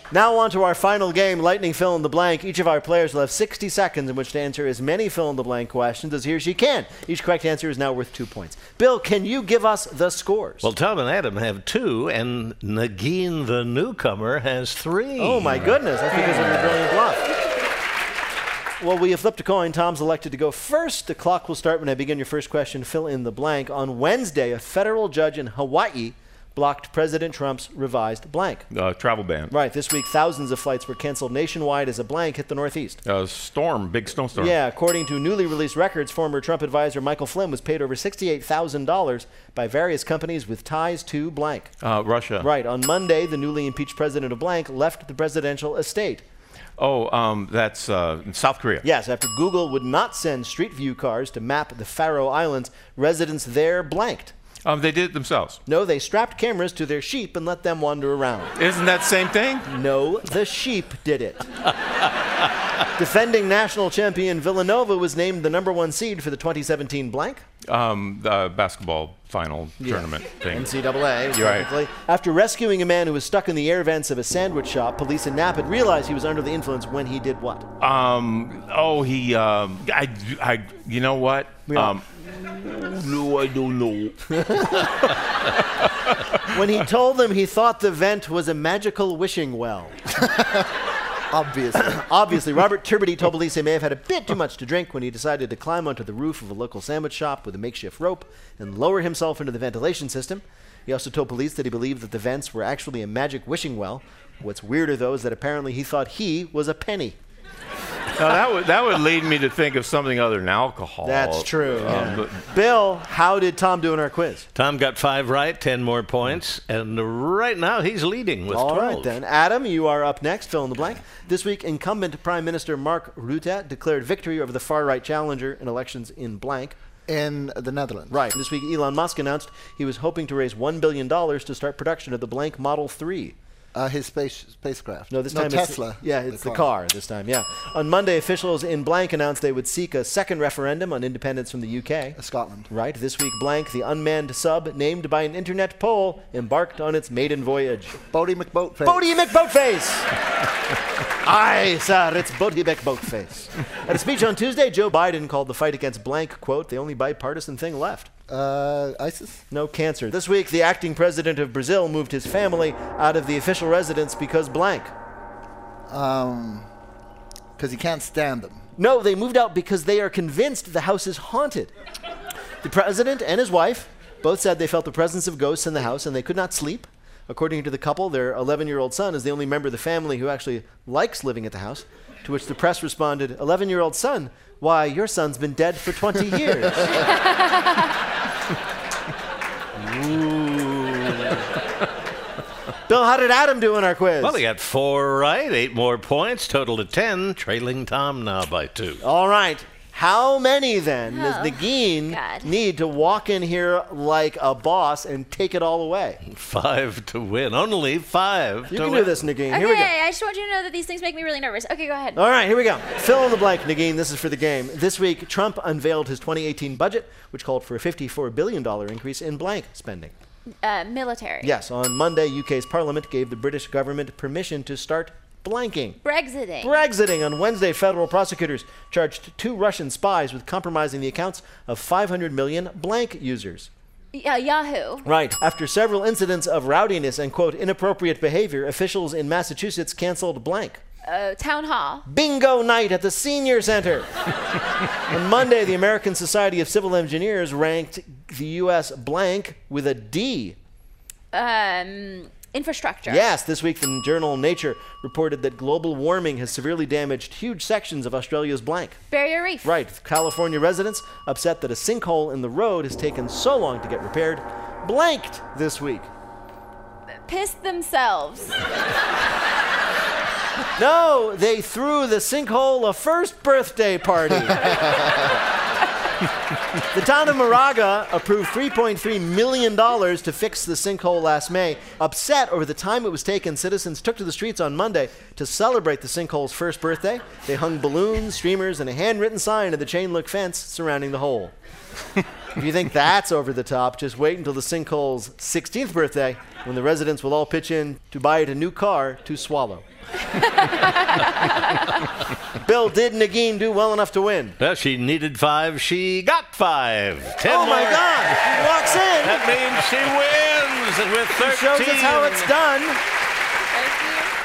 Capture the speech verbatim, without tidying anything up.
Now on to our final game, Lightning Fill in the Blank. Each of our players will have sixty seconds in which to answer as many fill-in-the-blank questions as he or she can. Each correct answer is now worth two points. Bill, can you give us the scores? Well, Tom and Adam have two, and Nagin, the newcomer, has three. Oh, my goodness. That's because of your brilliant bluff. Well, we have flipped a coin. Tom's elected to go first. The clock will start when I begin your first question. Fill in the blank. On Wednesday, a federal judge in Hawaii blocked President Trump's revised blank. Uh, travel ban. Right. This week, thousands of flights were canceled nationwide as a blank hit the Northeast. Uh, storm, big snowstorm. Yeah. According to newly released records, former Trump advisor Michael Flynn was paid over sixty-eight thousand dollars by various companies with ties to blank. Uh, Russia. Right. On Monday, the newly impeached president of blank left the presidential estate. Oh, um, that's uh, South Korea. Yes, after Google would not send Street View cars to map the Faroe Islands, residents there blanked. Um, they did it themselves. No, they strapped cameras to their sheep and let them wander around. Isn't that the same thing? No, the sheep did it. Defending national champion Villanova was named the number one seed for the twenty seventeen blank. Um, the basketball final Yeah. tournament thing. N C double A, You're right. technically. After rescuing a man who was stuck in the air vents of a sandwich shop, police in Napa realized he was under the influence when he did what? Um, oh, he, um, I, I, you know what? Yeah. Um, no, I don't know. When he told them he thought the vent was a magical wishing well. Obviously. Obviously, Robert Turbiddy told police he may have had a bit too much to drink when he decided to climb onto the roof of a local sandwich shop with a makeshift rope and lower himself into the ventilation system. He also told police that he believed that the vents were actually a magic wishing well. What's weirder, though, is that apparently he thought he was a penny. Now, that would that would lead me to think of something other than alcohol. That's true. Um, yeah. but- Bill, how did Tom do in our quiz? Tom got five right, ten more points, and right now he's leading with All twelve. right, then. Adam, you are up next. Fill in the blank. This week, incumbent Prime Minister Mark Rutte declared victory over the far-right challenger in elections in blank. In the Netherlands. Right. This week, Elon Musk announced he was hoping to raise one billion dollars to start production of the blank Model three. Uh, his space spacecraft. No, this no, time Tesla. it's yeah, it's the car. this time. Yeah. On Monday, officials in blank announced they would seek a second referendum on independence from the U K. Uh, Scotland. Right. This week, blank, the unmanned sub named by an internet poll, embarked on its maiden voyage. Bodie McBoatface. Bodie McBoatface. Aye, sir, it's Bodie McBoatface. At a speech on Tuesday, Joe Biden called the fight against blank, quote, the only bipartisan thing left. Uh, ISIS. No cancer. This week, the acting president of Brazil moved his family out of the official residence because blank. Um, because he can't stand them. No, they moved out because they are convinced the house is haunted. The president and his wife both said they felt the presence of ghosts in the house and they could not sleep. According to the couple, their eleven-year-old son is the only member of the family who actually likes living at the house, to which the press responded, eleven-year-old son? Why, your son's been dead for twenty years. Bill, how did Adam do in our quiz? Well, he got four right, eight more points, total to ten, trailing Tom now by two. All right. How many, then, Oh, does Nagin God. need to walk in here like a boss and take it all away? Five to win. Only five You to can win. do this, Nagin. Okay, Here we go. I just want you to know that these things make me really nervous. Okay, go ahead. All right, here we go. Fill in the blank, Nagin. This is for the game. This week, Trump unveiled his twenty eighteen budget, which called for a fifty-four billion dollars increase in blank spending. Uh, military. Yes, on Monday, U K's parliament gave the British government permission to start blanking. Brexiting. Brexiting. On Wednesday, federal prosecutors charged two Russian spies with compromising the accounts of five hundred million blank users. Uh, Yahoo. Right. After several incidents of rowdiness and, quote, inappropriate behavior, officials in Massachusetts canceled blank. Uh, town hall. Bingo night at the Senior Center. On Monday, the American Society of Civil Engineers ranked the U S blank with a D. Um, infrastructure. Yes, this week the journal Nature reported that global warming has severely damaged huge sections of Australia's blank. Barrier Reef. Right. California residents upset that a sinkhole in the road has taken so long to get repaired, blanked this week. Pissed themselves. No, they threw the sinkhole a first birthday party. The town of Moraga approved three point three million dollars to fix the sinkhole last May. Upset over the time it was taken, citizens took to the streets on Monday to celebrate the sinkhole's first birthday. They hung balloons, streamers, and a handwritten sign of the chain-link fence surrounding the hole. If you think that's over the top, just wait until the sinkhole's sixteenth birthday, when the residents will all pitch in to buy it a new car to swallow. Bill, did Nagin do well enough to win? Well, she needed five. She got five. Ten Oh, my more. God. She walks in. That means she wins with thirteen. Shows us how it's done. Thank you.